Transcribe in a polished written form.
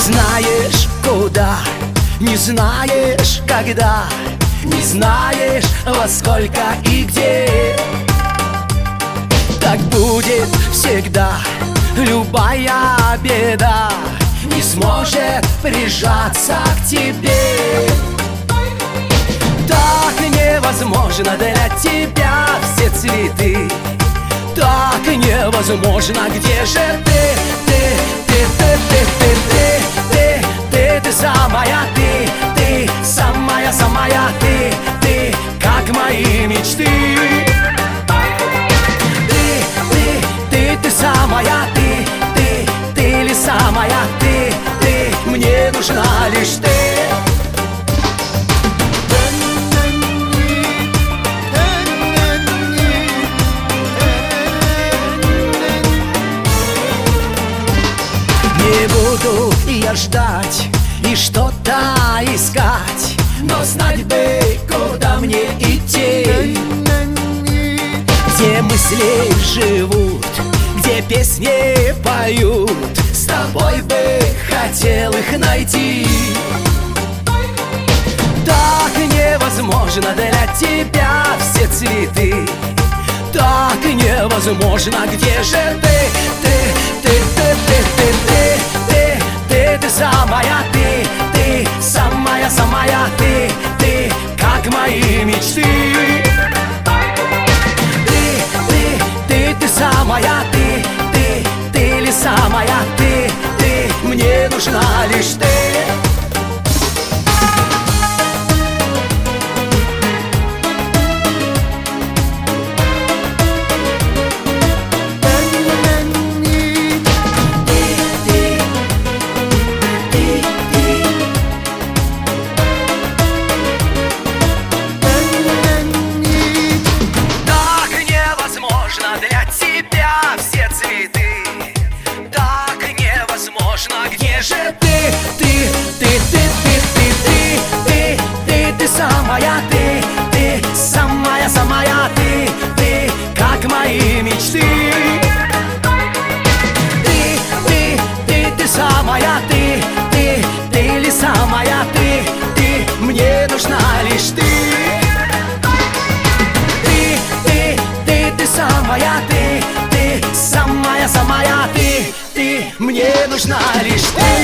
знаешь куда, не знаешь когда, не знаешь во сколько и где. Так будет всегда, любая беда не сможет прижаться к тебе. Так невозможно для тебя все цветы, так невозможно, где же ты, ты самая, ты самая, самая, ты как мои мечты. Ты самая, ты ли самая, ты мне нужна лишь ты. Не буду я ждать и что-то искать, но знать бы, куда мне идти. Где мысли живут, где песни поют, с тобой бы хотел их найти. Так невозможно для тебя все цветы, так невозможно, где же ты, ты самая, ты самая, самая, ты как мои мечты. Ты самая, ты ли самая, ты мне нужна лишь ты. Для тебя все цветы, так невозможно, где же ты, ты самая, ты самая, самая, ты как мои мечты. Ты самая, ты ли самая, ты мне нужна лишь ты. Ты самая, ты самая, самая, ты мне нужна лишь ты.